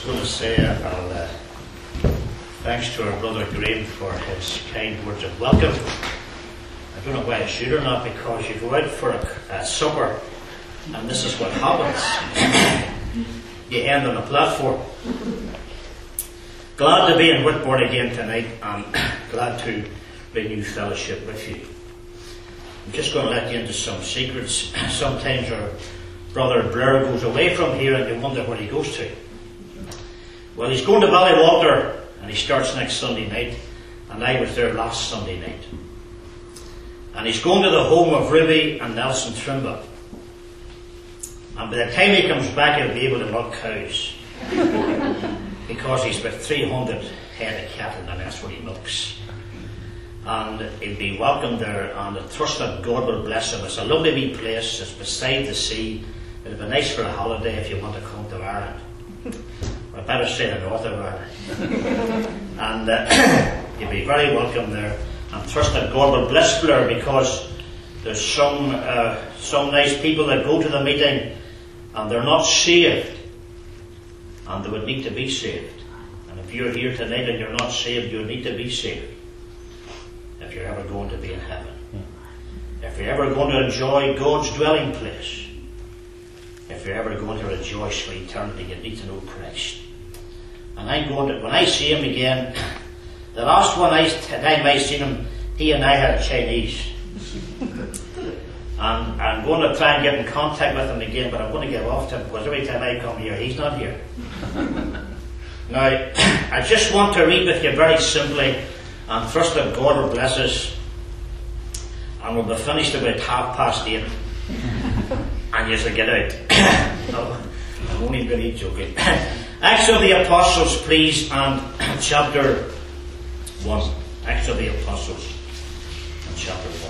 going to say thanks to our brother Graham for his kind words of welcome. I don't know why I should or not, because you go out for a supper and this is what happens. You end on a platform. Glad to be in Whitbourne again tonight, and glad to renew fellowship with you. I'm just going to let you into some secrets. Sometimes our brother Blair goes away from here and you wonder where he goes to. Well, he's going to Ballywalter and he starts next Sunday night, and I was there last Sunday night. And he's going to the home of Ruby and Nelson Trimble. And by the time he comes back, he'll be able to milk cows. Because he's got 300 head of cattle, and that's what he milks. And he'll be welcome there, and I trust that God will bless him. It's a lovely wee place, it's beside the sea. It'll be nice for a holiday if you want to come to Ireland. Or better say the north of Ireland. And you'll be very welcome there. And trust that God will bless Blair, because there's some nice people that go to the meeting and they're not saved. And they would need to be saved. And if you're here tonight and you're not saved, you need to be saved. If you're ever going to be in heaven. If you're ever going to enjoy God's dwelling place. If you're ever going to rejoice for eternity, you need to know Christ. And I'm going to, when I see him again, the last time I seen him, he and I had a Chinese. And I'm going to try and get in contact with him again, but I'm going to get off to him, because every time I come here, he's not here. Now, I just want to read with you very simply, and trust that God will bless us, and we'll be finished about 8:30, and you shall get out. No, I'm only really joking. Acts of the Apostles, please, and chapter 1. Acts of the Apostles, and chapter 1.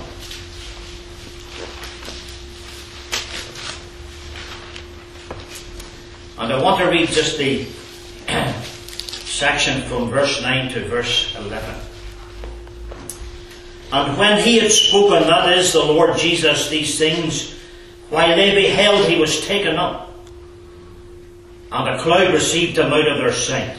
And I want to read just the section from verse 9 to verse 11. And when he had spoken, that is, the Lord Jesus, these things, while they beheld, he was taken up, and a cloud received him out of their sight.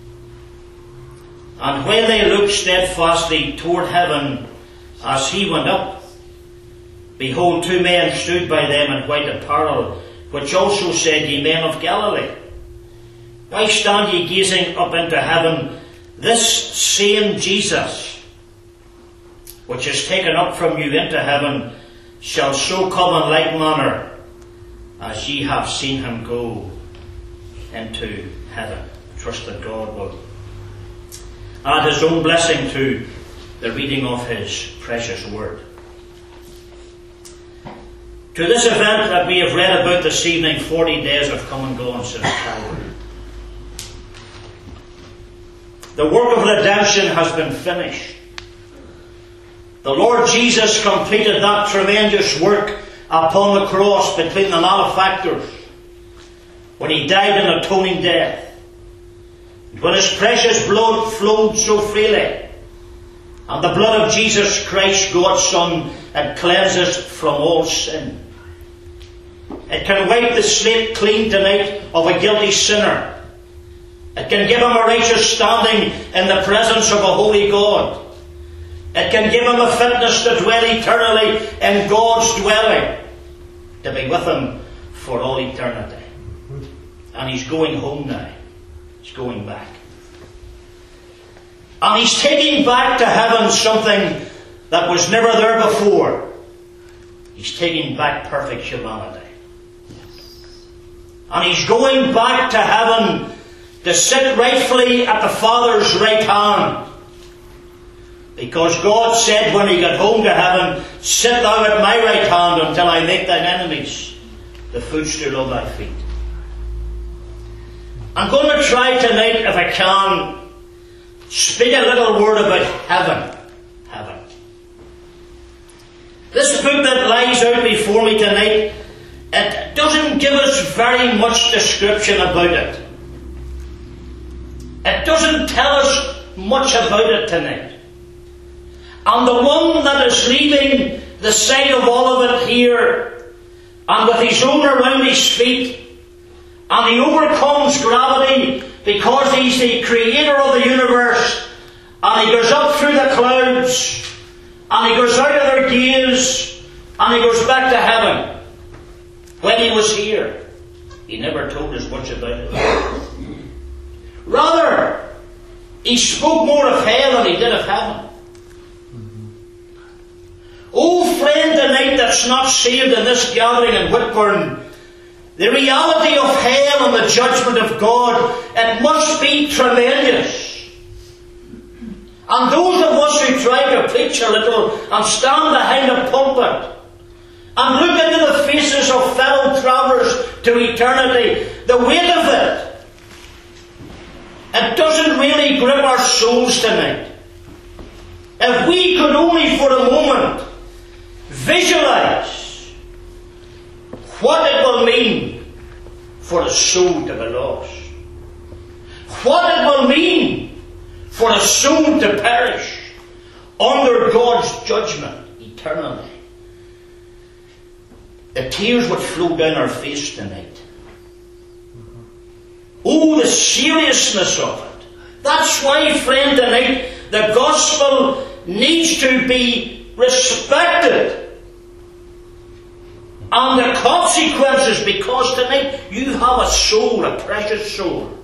And when they looked steadfastly toward heaven as he went up, behold, 2 men stood by them in white apparel, which also said, Ye men of Galilee, why stand ye gazing up into heaven? This same Jesus, which is taken up from you into heaven, shall so come in like manner as ye have seen him go into heaven. Trust that God will add his own blessing to the reading of his precious word. To this event that we have read about this evening, 40 days have come and gone since Calvary. The work of redemption has been finished. The Lord Jesus completed that tremendous work upon the cross between the malefactors, when he died an atoning death, when his precious blood flowed so freely, and the blood of Jesus Christ, God's Son, it cleanses from all sin. It can wipe the slate clean tonight of a guilty sinner. It can give him a righteous standing in the presence of a holy God. It can give him a fitness to dwell eternally in God's dwelling, to be with him for all eternity. And he's going home now. He's going back. And he's taking back to heaven something that was never there before. He's taking back perfect humanity. And he's going back to heaven to sit rightfully at the Father's right hand. Because God said when he got home to heaven, sit thou at my right hand until I make thine enemies the footstool of thy feet. I'm going to try tonight, if I can, speak a little word about heaven. Heaven. This book that lies out before me tonight, it doesn't give us very much description about it. It doesn't tell us much about it tonight. And the one that is leaving the sight of all of it here, and with his own around his feet, and he overcomes gravity because He's the creator of the universe, and He goes up through the clouds, and He goes out of their gaze, and He goes back to heaven. When He was here, He never told us much about it. Rather, He spoke more of hell than He did of heaven. Oh, friend tonight that's not saved in this gathering in Whitburn, the reality of hell and the judgment of God, it must be tremendous. And those of us who try to preach a little and stand behind a pulpit and look into the faces of fellow travellers to eternity, the weight of it doesn't really grip our souls tonight. If we could only for a moment visualize what it will mean for a soul to be lost, what it will mean for a soul to perish under God's judgment eternally, the tears would flow down our face tonight. Oh, the seriousness of it. That's why, friend, tonight the gospel needs to be respected. And the consequences, because tonight you have a soul, a precious soul.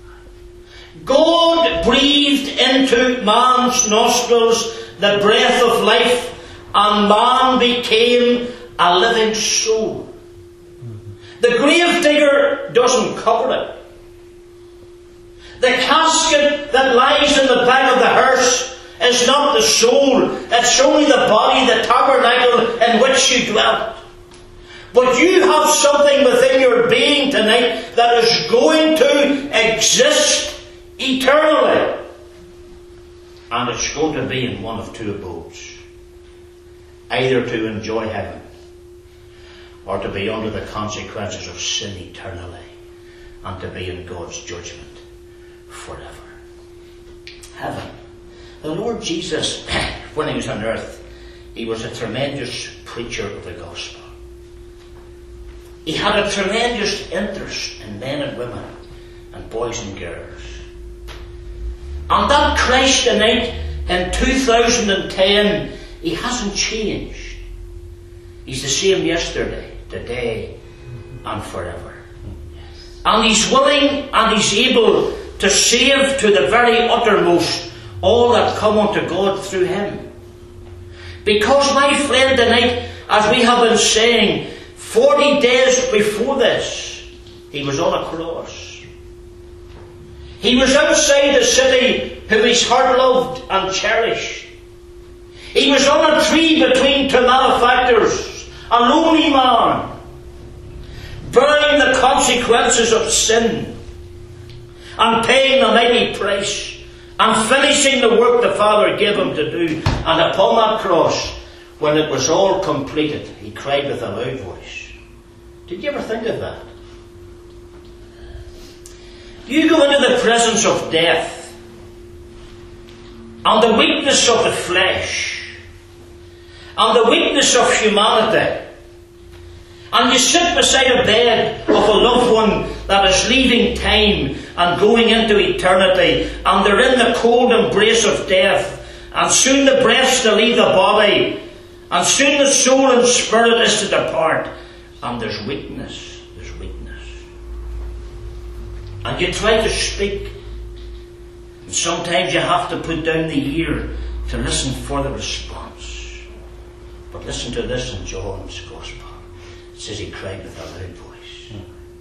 God breathed into man's nostrils the breath of life, and man became a living soul. The grave digger doesn't cover it. The casket that lies in the back of the hearse is not the soul. It's only the body, the tabernacle in which you dwelt. But you have something within your being tonight that is going to exist eternally. And it's going to be in one of two abodes. Either to enjoy heaven, or to be under the consequences of sin eternally, and to be in God's judgment forever. Heaven. The Lord Jesus, when He was on earth, He was a tremendous preacher of the gospel. He had a tremendous interest in men and women, and boys and girls. And that Christ tonight, in 2010, He hasn't changed. He's the same yesterday, today, and forever. And He's willing and He's able to save to the very uttermost all that come unto God through Him. Because, my friend, tonight, as we have been saying, 40 days before this, He was on a cross. He was outside the city whom His heart loved and cherished. He was on a tree between two malefactors, a lonely man, bearing the consequences of sin, and paying the mighty price, and finishing the work the Father gave Him to do. And upon that cross, when it was all completed, He cried with a loud voice. Did you ever think of that? You go into the presence of death, and the weakness of the flesh, and the weakness of humanity, and you sit beside a bed of a loved one that is leaving time and going into eternity, and they're in the cold embrace of death, and soon the breath's to leave the body, and soon the soul and spirit is to depart, and there's weakness. And you try to speak, and sometimes you have to put down the ear to listen for the response. But listen to this in John's Gospel. It says He cried with a loud voice.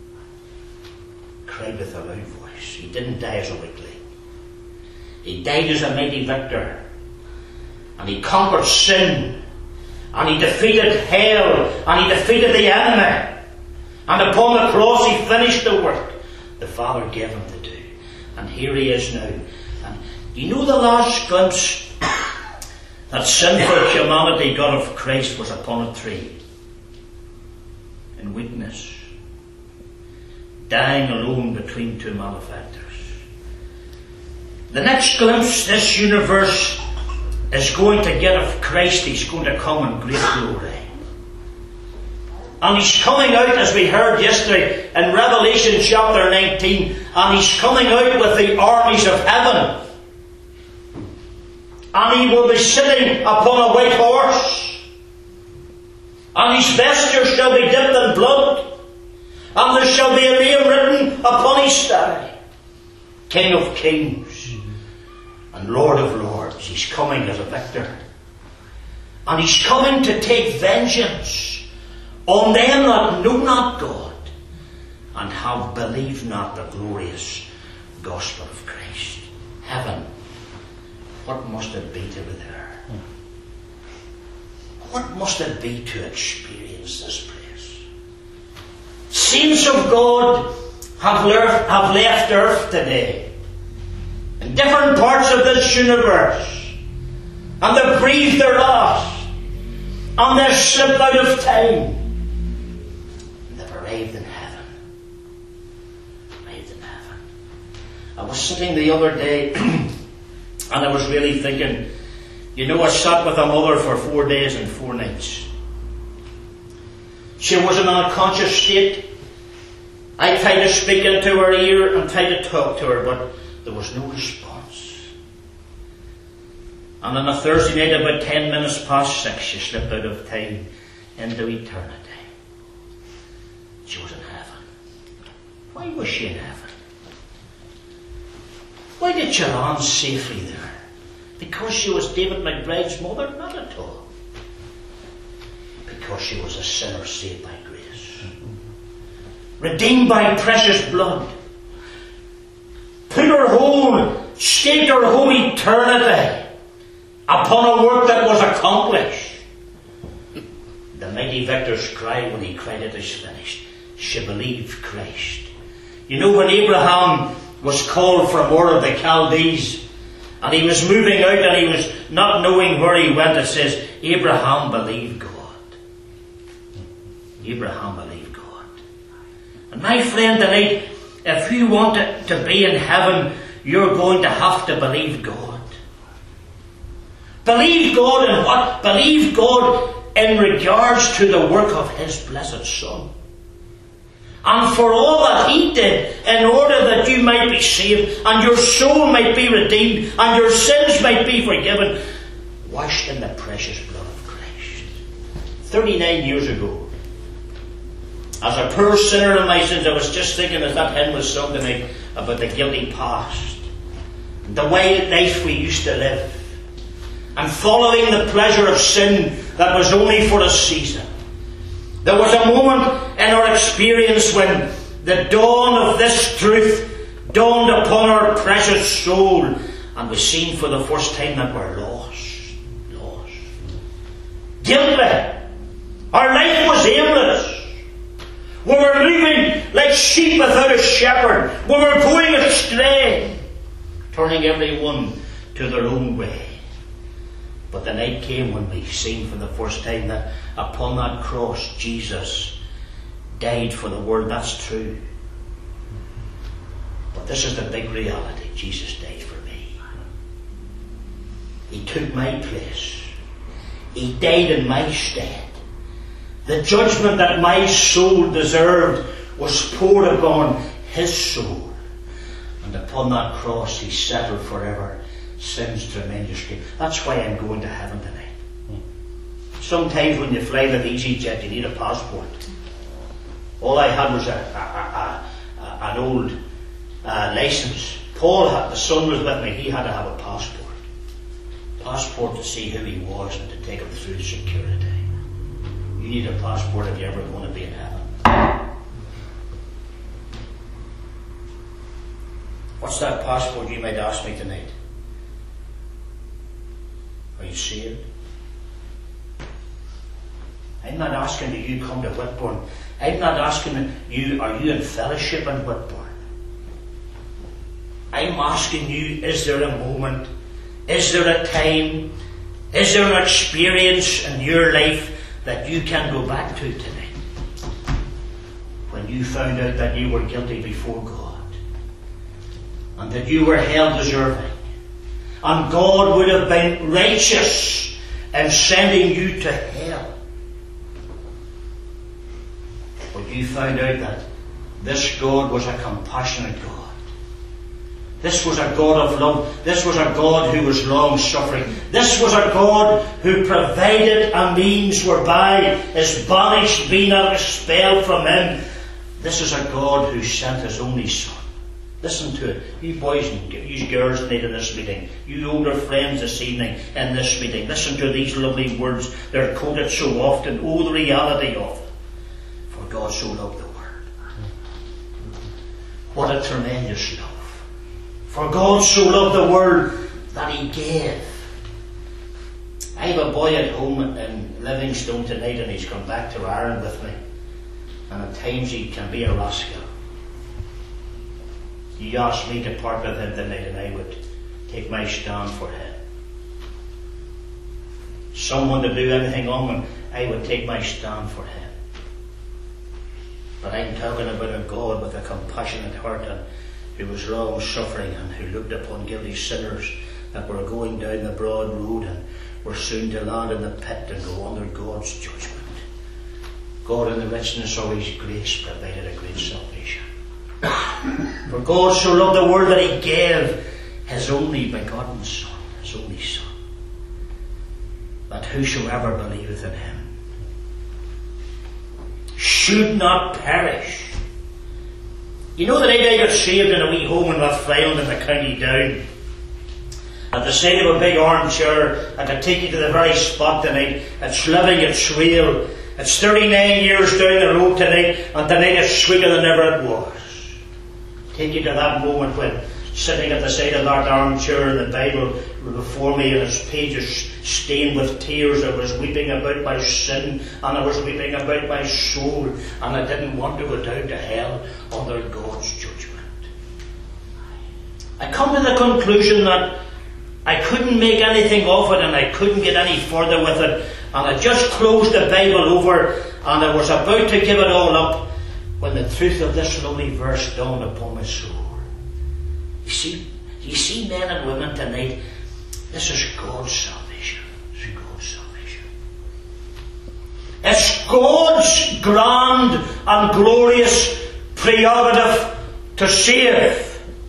Cried with a loud voice. He didn't die as a weakling. He died as a mighty victor. And He conquered sin. And He defeated hell. And He defeated the enemy. And upon the cross He finished the work the Father gave Him to do. And here He is now. And you know the last glimpse that sinful humanity got of Christ was upon a tree. In weakness. Dying alone between two malefactors. The next glimpse this universe is going to get of Christ, He's going to come in great glory. And He's coming out, as we heard yesterday, in Revelation chapter 19, and He's coming out with the armies of heaven. And He will be sitting upon a white horse. And His vesture shall be dipped in blood. And there shall be a name written upon His thigh. King of kings and Lord of lords. He's coming as a victor. And He's coming to take vengeance on them that know not God and have believed not the glorious gospel of Christ. Heaven. What must it be to be there? What must it be to experience this place? Saints of God have left earth today in different parts of this universe, and they've breathed their last, and they've slipped out of time, and they've arrived in heaven. Arrived in heaven. I was sitting the other day and I was really thinking, I sat with a mother for 4 days and 4 nights. She was in an unconscious state. I tried to speak into her ear and tried to talk to her, but there was no response. And on a Thursday night, about 10 minutes past 6, she slipped out of time into eternity. She was in heaven. Why was she in heaven? Why did she land safely there? Because she was David McBride's mother? Not at all. Because she was a sinner saved by grace. Redeemed by precious blood. Staked her whole eternity upon a work that was accomplished. The mighty victor's cry when he cried, "It is finished." She believed Christ. When Abraham was called from Ur of the Chaldees, and he was moving out and he was not knowing where he went, it says, Abraham believed God. Abraham believed God. And my friend, tonight, if you want to be in heaven, you're going to have to believe God. Believe God in what? Believe God in regards to the work of His blessed Son. And for all that He did, in order that you might be saved, and your soul might be redeemed, and your sins might be forgiven, washed in the precious blood of Christ. 39 years ago, as a poor sinner in my sins, I was just thinking as that hymn was sung tonight about the guilty past, the wild life we used to live, and following the pleasure of sin that was only for a season. There was a moment in our experience when the dawn of this truth dawned upon our precious soul, and we seen for the first time that we're lost. Lost. Guilty. Our life was aimless. We were living like sheep without a shepherd. We were going astray, turning everyone to their own way. But the night came when we seen for the first time that upon that cross Jesus died for the world. That's true. But this is the big reality. Jesus died for me. He took my place. He died in my stead. The judgment that my soul deserved was poured upon His soul. And upon that cross He settled forever sin's tremendous grave. That's why I'm going to heaven tonight. Sometimes when you fly with EasyJet, you need a passport. All I had was an old license. Paul, the son was with me, he had to have a passport. Passport to see who he was and to take him through security. You need a passport if you're ever going to be in heaven. What's that passport, you might ask me tonight? Are you saved? I'm not asking that you come to Whitburn. I'm not asking you, are you in fellowship in Whitburn? I'm asking you, is there a moment, is there a time, is there an experience in your life that you can go back to tonight? When you found out that you were guilty before God, and that you were hell deserving, and God would have been righteous in sending you to hell. But you found out that This God was a compassionate God. This was a God of love. This was a God who was long-suffering. This was a God who provided a means whereby his banished being are expelled from him. This is a God who sent his only Son. Listen to it. You boys and you girls tonight in this meeting. You older friends this evening in this meeting. Listen to these lovely words. They're quoted so often. Oh, the reality of it. For God so loved the world. What a tremendous love. For God so loved the world that he gave. I have a boy at home in Livingstone tonight, and he's come back to Ireland with me. And at times he can be a rascal. You asked me to part with him tonight, and I would take my stand for him. Someone to do anything on him, I would take my stand for him. But I'm talking about a God with a compassionate heart, and who was long suffering, and who looked upon guilty sinners that were going down the broad road and were soon to land in the pit and go under God's judgment. God, in the richness of his grace, provided a great salvation. For God so loved the world that he gave his only begotten Son, his only Son, that whosoever believeth in him should not perish. You know that I got saved in a wee home in Rathfriland in the County Down. At the side of a big armchair, I could take you to the very spot tonight. It's living, it's real. It's 39 years down the road tonight, and tonight it's sweeter than ever it was. Take you to that moment when, sitting at the side of that armchair, the Bible before me and its pages stained with tears, I was weeping about my sin, and I was weeping about my soul, and I didn't want to go down to hell under God's judgment. I come to the conclusion that I couldn't make anything of it, and I couldn't get any further with it, and I just closed the Bible over, and I was about to give it all up, when the truth of this lovely verse dawned upon my soul. You see, men and women tonight, this is God's salvation. It's God's salvation. It's God's grand and glorious prerogative to save.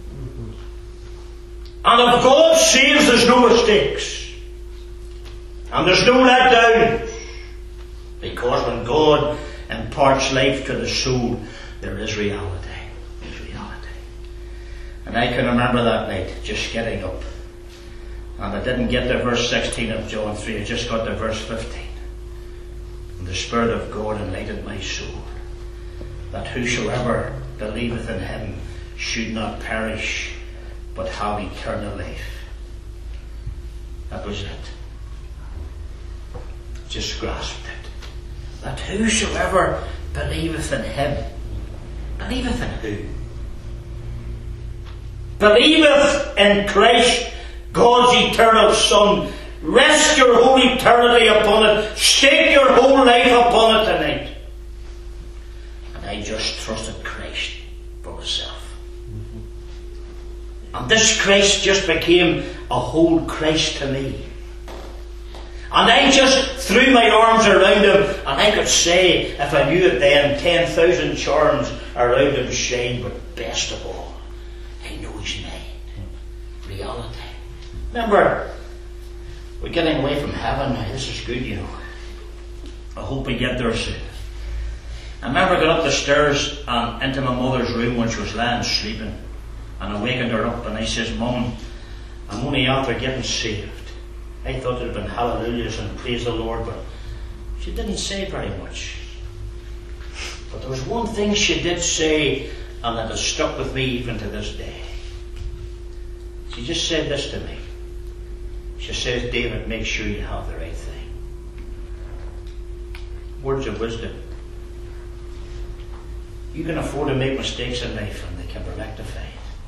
And if God saves, there's no mistakes. And there's no letdowns. Because when God imparts life to the soul, there is reality. There's reality. And I can remember that night just getting up. And I didn't get to verse 16 of John 3, I just got to verse 15. And the Spirit of God enlightened my soul, that whosoever believeth in him should not perish, but have eternal life. That was it. Just grasped it. That whosoever believeth in him, believeth in who? Believeth in Christ, God's eternal Son. Rest your whole eternity upon it. Stake your whole life upon it tonight. And I just trusted Christ for myself. And this Christ just became a whole Christ to me. And I just threw my arms around him, and I could say, if I knew it then, 10,000 charms around him shine, but best of all, I know he's mine. Reality. Remember, we're getting away from heaven now. This is good, you know. I hope we get there soon. I remember I got up the stairs and into my mother's room when she was lying sleeping, and I wakened her up, and I says, Mum, I'm only after getting saved. I thought it had been hallelujahs and praise the Lord, but she didn't say very much. But there was one thing she did say, and it has stuck with me even to this day. She just said this to me. She says, David, make sure you have the right thing. Words of wisdom. You can afford to make mistakes in life, and they can be rectified.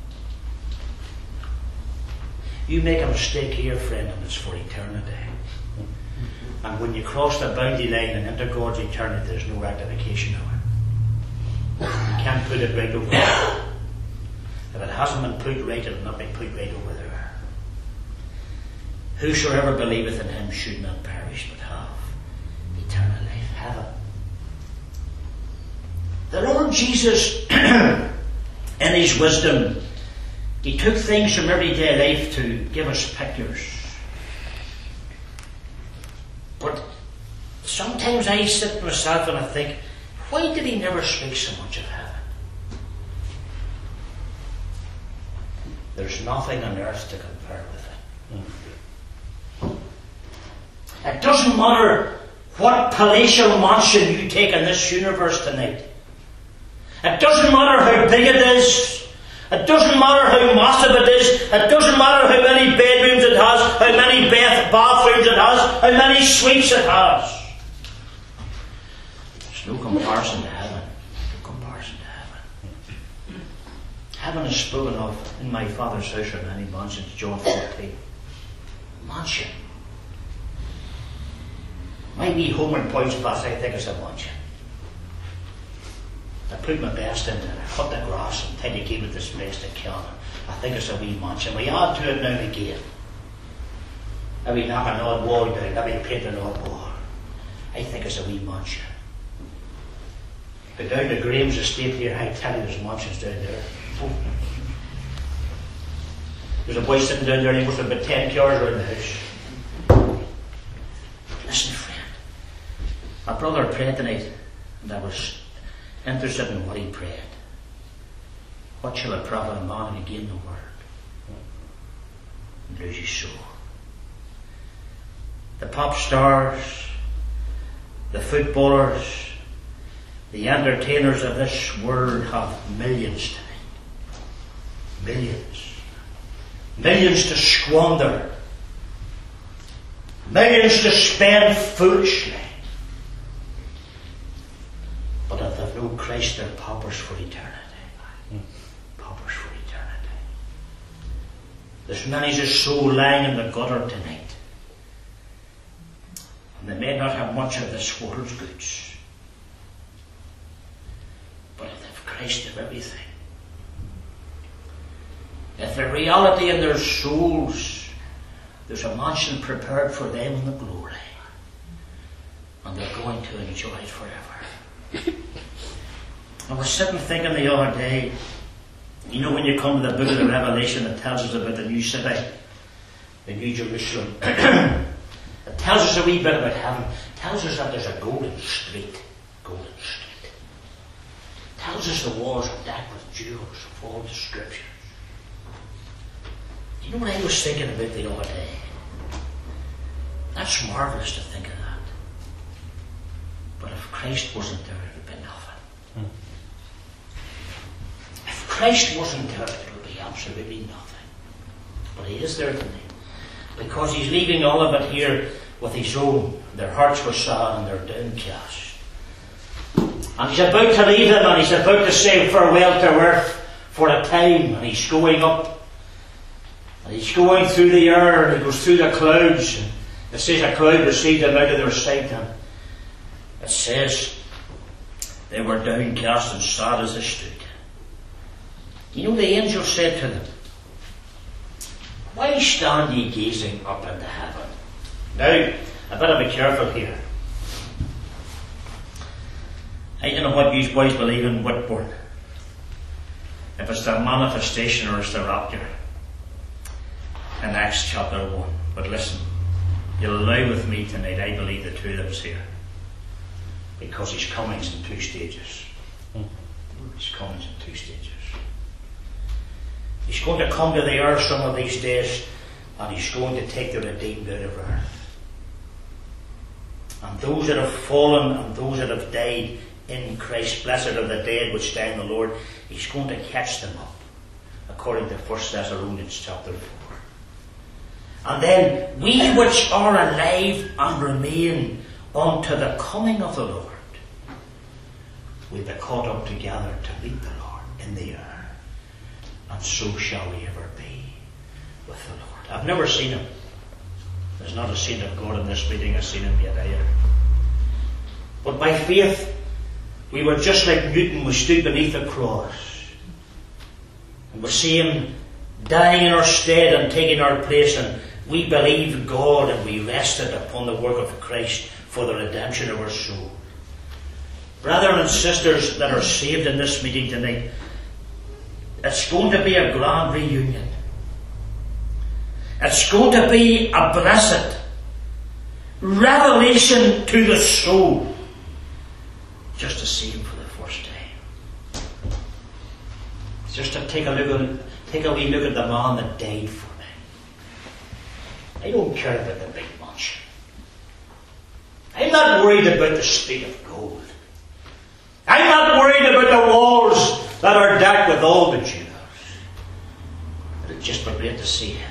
You make a mistake here, friend, and it's for eternity. And when you cross the boundary line and into God's eternity, there's no rectification of it. You can't put it right over there. If it hasn't been put right, it will not be put right over there. Whosoever believeth in him should not perish, but have eternal life. Heaven. The Lord Lord Jesus, in His wisdom, He took things from everyday life to give us pictures. But sometimes I sit with myself and I think, why did He never speak so much of heaven? There's nothing on earth to compare with it. It doesn't matter what palatial mansion you take in this universe tonight. It doesn't matter how big it is. It doesn't matter how massive it is. It doesn't matter how many bedrooms it has, how many bathrooms it has, how many suites it has. There's no comparison to heaven. No comparison to heaven. Heaven is spoken of in my Father's house are many mansions, John 14. Mansion. My wee home in Points Pass, I think, is a mansion. I put my best into it. I cut the grass and try to keep it this best I can. I think it's a wee mansion. We add to it now and again. Maybe knock an odd wall down, maybe paint an odd wall. I think it's a wee mansion. But down to Graham's estate here, I tell you there's mansions down there. There's a boy sitting down there and he must have about 10 cars around the house. Listen, friend. My brother prayed tonight and I was interested in what he prayed. What shall it profit a man if he gain the world and lose his soul? The pop stars, the footballers, the entertainers of this world have millions tonight. Millions. Millions to squander. Millions to spend foolishly. But if they've no Christ, they're paupers for eternity. Paupers for eternity. There's many's a soul lying in the gutter tonight. And they may not have much of this world's goods. But if they've Christ, they've everything. If the reality in their souls, there's a mansion prepared for them in the glory. And they're going to enjoy it forever. I was sitting thinking the other day, you know when you come to the book of the Revelation, it tells us about the new city, the New Jerusalem. It tells us a wee bit about heaven. It tells us that there's a golden street. Golden street. It tells us the walls are decked with jewels of all descriptions. You know what I was thinking about the other day? That's marvellous to think of that. But if Christ wasn't there, it would be nothing. If Christ wasn't there, it would be absolutely nothing. But He is there tonight. Because He's leaving all of it here with His own. Their hearts were sad and they're downcast. And He's about to leave them and He's about to say farewell to earth for a time. And He's going up. And He's going through the air and He goes through the clouds. And it says a cloud received them out of their sight. And it says they were downcast and sad as they stood. You know, the angel said to them, why stand ye gazing up into heaven? Now, I better be careful here. I don't know what you boys believe in Whitburn. If it's the manifestation or it's the rapture. In Acts chapter 1. But listen, you'll allow with me tonight, I believe the two of them's here. Because His coming's in two stages. His coming's in two stages. He's going to come to the earth some of these days and He's going to take the redeemed out of earth. And those that have fallen and those that have died in Christ, blessed are the dead which die in the Lord, He's going to catch them up, according to 1 Thessalonians chapter 4. And then we which are alive and remain unto the coming of the Lord, we'll be caught up together to meet the Lord in the air. And so shall we ever be with the Lord. I've never seen Him. There's not a saint of God in this meeting I've seen Him yet either. But by faith, we were just like Newton. We stood beneath the cross. And we see Him dying in our stead and taking our place. And we believed God and we rested upon the work of Christ for the redemption of our soul. Brethren and sisters that are saved in this meeting tonight, it's going to be a grand reunion. It's going to be a blessed revelation to the soul just to see Him for the first time. Just to take a wee look at the man that died for me. I don't care about the big mansion. I'm not worried about the street of gold. I'm not worried about the walls that are decked with all the jewels. It'll just be great to see Him.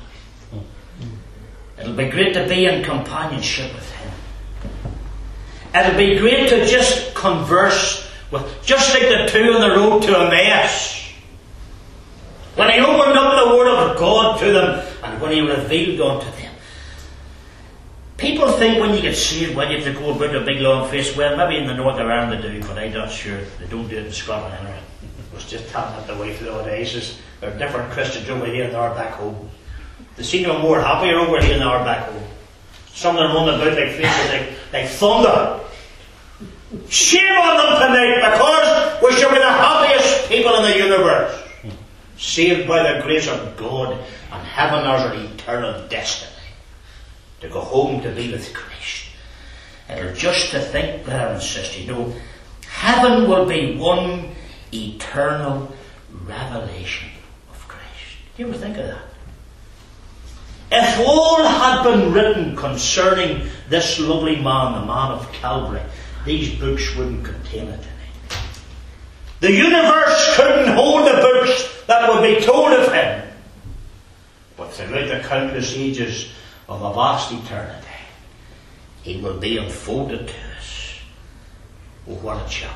It'll be great to be in companionship with Him. It'll be great to just converse with, just like the two on the road to Emmaus. When He opened up the Word of God to them and when He revealed unto them. People think when you get saved, well, you have to go about a big long face. Well, maybe in the north of Ireland they do, but I'm not sure. They don't do it in Scotland anyway. I was just telling that the wife the other day. She says, there are different Christians over here than are back home. They seem to be more happier over here than are back home. Some of them run about like faces like thunder. Shame on them tonight, because we should be the happiest people in the universe. Saved by the grace of God, and having our eternal destiny to go home to be with Christ. It'll just to think, brother and sister, heaven will be one eternal revelation of Christ. Do you ever think of that? If all had been written concerning this lovely man, the man of Calvary, these books wouldn't contain it tonight. The universe couldn't hold the books that would be told of Him. But throughout the countless ages of a vast eternity, He will be unfolded to us. Oh, what a chapter.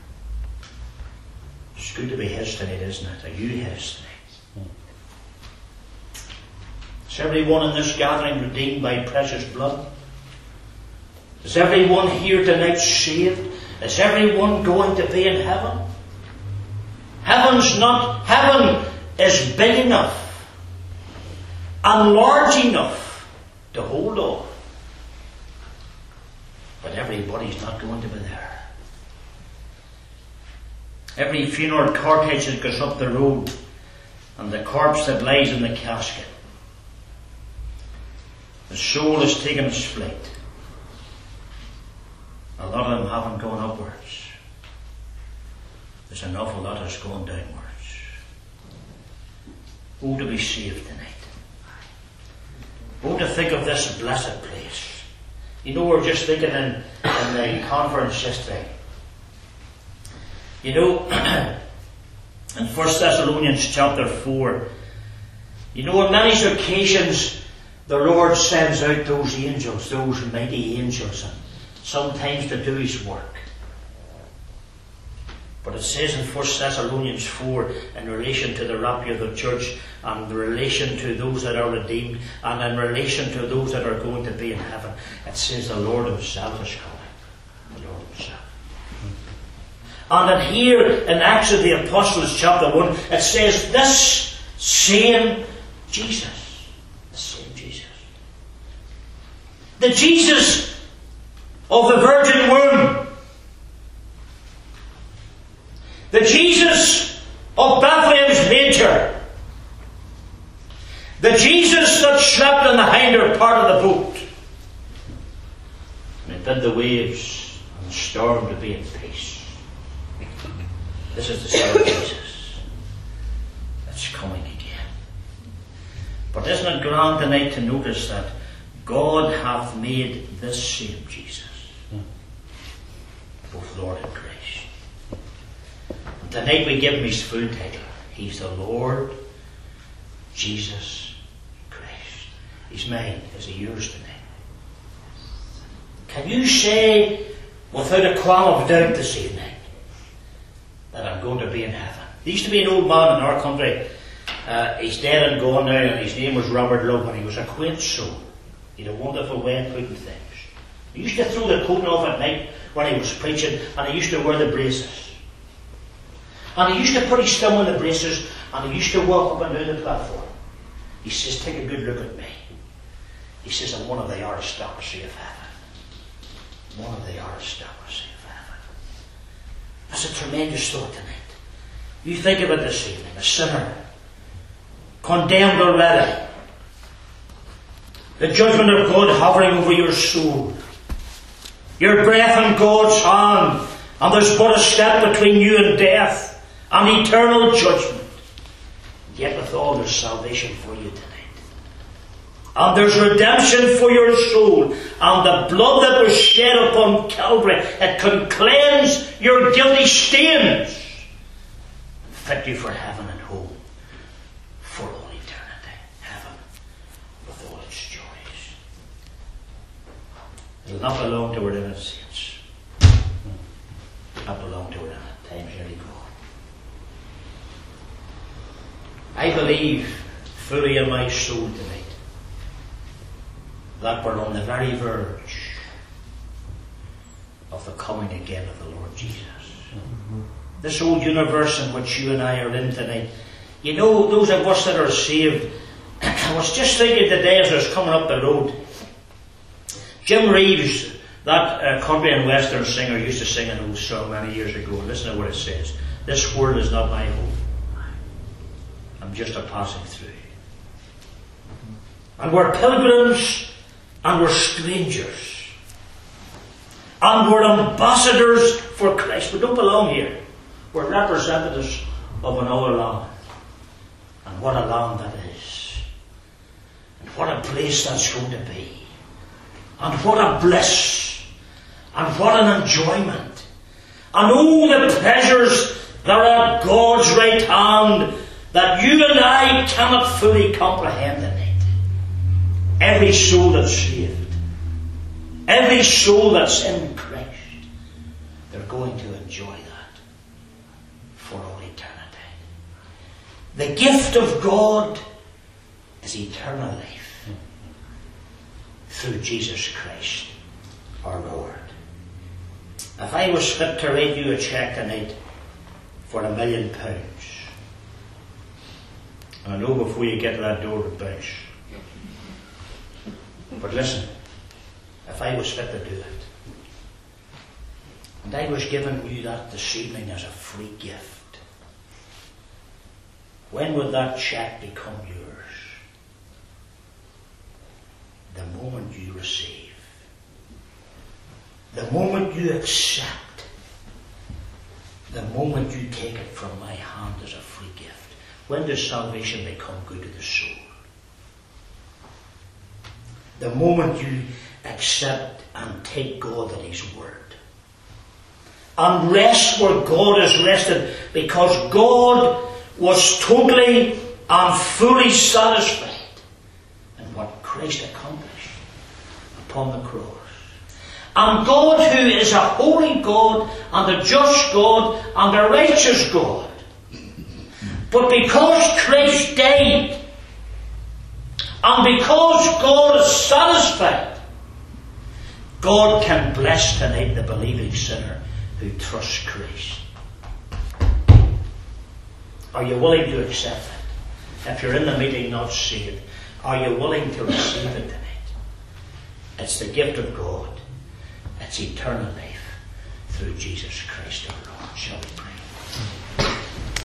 It's good to be His tonight, isn't it? Are you His tonight? Is everyone in this gathering redeemed by precious blood? Is everyone here tonight saved? Is everyone going to be in heaven? Heaven is big enough and large enough to hold all. But everybody's not going to be there. Every funeral cortege that goes up the road, and the corpse that lies in the casket, the soul has taken its flight. A lot of them haven't gone upwards. There's an awful lot that's gone downwards. Oh, to be saved tonight. Oh, to think of this blessed place. We're just thinking in the conference yesterday. In 1 Thessalonians chapter 4, on many occasions the Lord sends out those angels, those mighty angels, and sometimes to do His work. But it says in 1 Thessalonians 4, in relation to the rapture of the church, and in relation to those that are redeemed, and in relation to those that are going to be in heaven, it says the Lord Himself is coming. The Lord Himself. And then here in Acts of the Apostles chapter 1, it says this same Jesus. The same Jesus. The Jesus of the virgin womb. The Jesus of Bethlehem's manger. The Jesus that slept in the hinder part of the boat. And it bid the waves and the storm to be at peace. This is the same Jesus that's coming again. But isn't it grand tonight to notice that God hath made this same Jesus both Lord and Christ. And tonight we give Him His full title. He's the Lord Jesus Christ. He's mine. Is He yours tonight? Can you say without a qualm of doubt this evening that I'm going to be in heaven? There used to be an old man in our country. He's dead and gone now, and his name was Robert Love, and he was a quaint soul. He had a wonderful way of putting things. He used to throw the coat off at night when he was preaching, and he used to wear the braces. And he used to put his thumb on the braces, and he used to walk up and down the platform. He says, take a good look at me. He says, I'm one of the aristocracy of heaven. One of the aristocracy of heaven. That's a tremendous thought tonight. You think of it this evening, a sinner, condemned already. The judgment of God hovering over your soul. Your breath in God's hand, and there's but a step between you and death and eternal judgment. Yet with all there's salvation for you tonight. And there's redemption for your soul. And the blood that was shed upon Calvary, it can cleanse your guilty stains. Fit you for heaven and home. For all eternity. Heaven with all its joys. It'll not belong to our innocent saints. Not belong to our times nearly gone. I believe fully in my soul tonight that we're on the very verge of the coming again of the Lord Jesus. This old universe in which you and I are in tonight. You know, those of us that are saved, I was just thinking today as I was coming up the road, Jim Reeves, that country and western singer, used to sing an old song many years ago. Listen to what it says. This world is not my home. I'm just a passing through. And we're pilgrims and we're strangers. And we're ambassadors for Christ. We don't belong here. We're representatives of another land. And what a land that is. And what a place that's going to be. And what a bliss. And what an enjoyment. And all the pleasures that are at God's right hand that you and I cannot fully comprehend tonight. Every soul that's saved, every soul that's in Christ, they're going to enjoy that for all eternity. The gift of God is eternal life through Jesus Christ our Lord. If I was fit to write you a cheque tonight for £1 million, I know before you get to that door to bounce. But listen, if I was fit to do it, and I was giving you that this evening as a free gift, when would that cheque become yours? The moment you receive. The moment you accept. The moment you take it from my hand as a free gift. When does salvation become good to the soul? The moment you accept and take God at His word. And rest where God has rested, because God was totally and fully satisfied in what Christ accomplished upon the cross. And God, who is a holy God and a just God and a righteous God, but because Christ died, and because God is satisfied, God can bless tonight the believing sinner who trusts Christ. Are you willing to accept it? If you're in the meeting not saved, are you willing to receive it tonight? It's the gift of God. It's eternal life through Jesus Christ our Lord. Shall we pray?